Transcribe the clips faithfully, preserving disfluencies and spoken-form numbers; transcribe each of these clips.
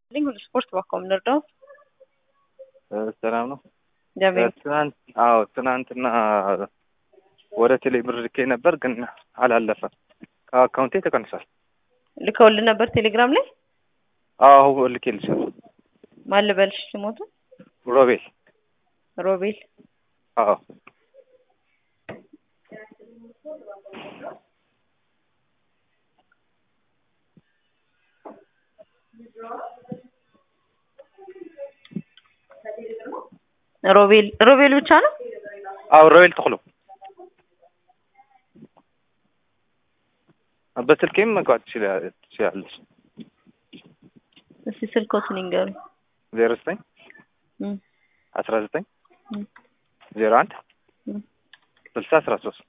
Lingul sport bakom nirdaው ሰላም ነው ዳቪድ ትናንት አዎ ትናንትና ወደ ቴሌ ብር ልኬ ነበር ግን አላለፈም ከአካውንቴ ተቀንሷል ልከውልህ ነበር ቴሌግራም ላይ አዎ ልኬልሻለሁ ማን ልበልሽ ስሞቱ ሮቤል ሮቤል አዎ ሮቤል ሮቤል ብቻ ነው አዎ ሮቤል ተخلو በስልኬም መግባት ትችላለሽ እስኪ ስልክዎን ይንገሩኝ ዜሮ ዘጠኝ እም አስራ ዘጠኝ ዜሮ አንድ ስልሳ አስራ ሶስት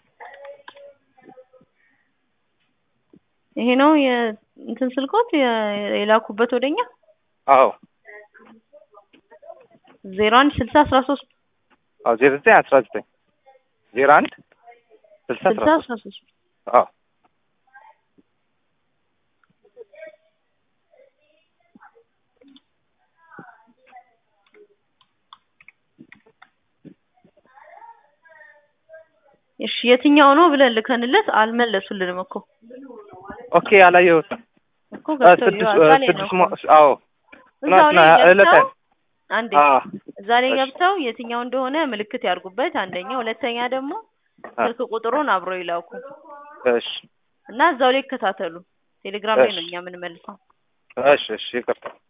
ይሄ ነው የእንትን ስልክዎት የላኩበት ወደኛ አዎ ዜሮ አንድ ስልሳ አስራ ሶስት አዎ ዜሮ ዘጠኝ አስራ ዘጠኝ ዜሮ አንድ ስልሳ አስራ ሶስት አዎ እሺ የትኛው ነው ብለን ልከንለት አልመለሱልንም እኮ ኦኬ አላየሁት እኮ ገብተው ስድስት አዎ ትናንትና እለታ አንዴ እዛ ላይ ገብተው የትኛው እንደሆነ ምልክት ያርጉበት አንደኛ ሁለተኛ ደግሞ ስልክ ቁጥሩን አብሮ ይላኩ እሺ እና እዛው ላይ ከተታተሉ ቴሌግራም ላይ ነው እኛ ምን መልሰው እሺ እሺ ይቅርታ